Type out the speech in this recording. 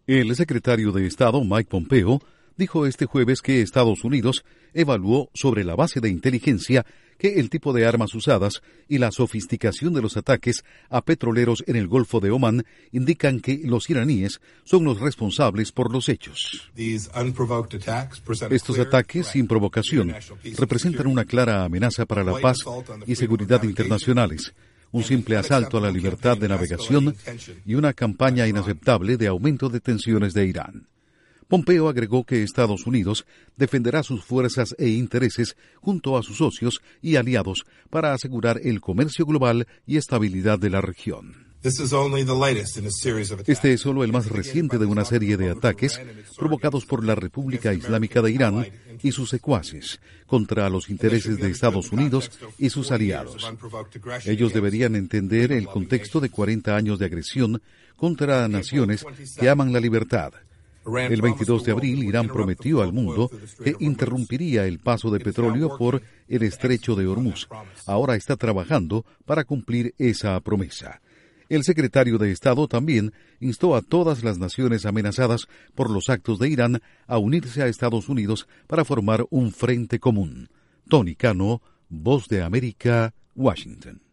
El secretario de Estado, Mike Pompeo, dijo este jueves que Estados Unidos evaluó sobre la base de inteligencia que el tipo de armas usadas y la sofisticación de los ataques a petroleros en el Golfo de Omán indican que los iraníes son los responsables por los hechos. Estos ataques sin provocación representan una clara amenaza para la paz y seguridad internacionales, un simple asalto a la libertad de navegación y una campaña inaceptable de aumento de tensiones de Irán. Pompeo agregó que Estados Unidos defenderá sus fuerzas e intereses junto a sus socios y aliados para asegurar el comercio global y estabilidad de la región. Este es solo el más reciente de una serie de ataques provocados por la República Islámica de Irán y sus secuaces contra los intereses de Estados Unidos y sus aliados. Ellos deberían entender el contexto de 40 años de agresión contra naciones que aman la libertad. El 22 de abril, Irán prometió al mundo que interrumpiría el paso de petróleo por el estrecho de Hormuz. Ahora está trabajando para cumplir esa promesa. El secretario de Estado también instó a todas las naciones amenazadas por los actos de Irán a unirse a Estados Unidos para formar un frente común. Tony Cano, Voz de América, Washington.